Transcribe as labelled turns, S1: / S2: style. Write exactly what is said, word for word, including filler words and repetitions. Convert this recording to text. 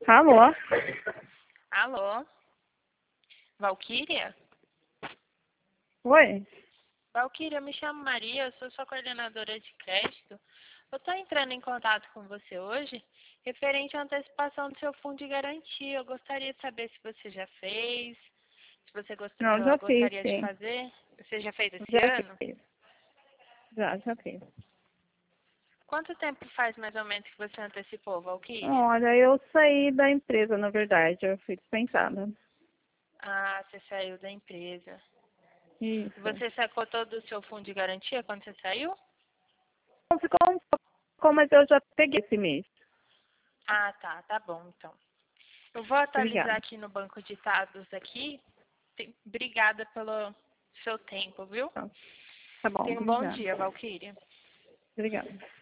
S1: Alô?
S2: Alô? Valquíria?
S1: Oi?
S2: Valquíria, eu me chamo Maria, eu sou sua coordenadora de crédito. Eu estou entrando em contato com você hoje referente à antecipação do seu fundo de garantia. Eu gostaria de saber se você já fez, se você gost-
S1: Não,
S2: ah,
S1: já fiz,
S2: gostaria de
S1: sim.
S2: fazer. Você já fez esse
S1: Já
S2: ano?
S1: fiz. Já, já fiz.
S2: Quanto tempo faz mais ou menos que você antecipou, Valquíria?
S1: Olha, eu saí da empresa, na verdade. Eu fui dispensada.
S2: Ah, você saiu da empresa. E
S1: Isso.
S2: você sacou todo o seu fundo de garantia quando você saiu?
S1: Não ficou um pouco, mas eu já peguei esse mês.
S2: Ah, tá, tá bom, então. Eu vou atualizar
S1: Obrigada.
S2: aqui no banco de dados aqui. Tem- Obrigada pelo seu tempo, viu?
S1: Tá, tá bom,
S2: Tenha um bom
S1: obrigada.
S2: dia, Valquíria.
S1: Obrigada.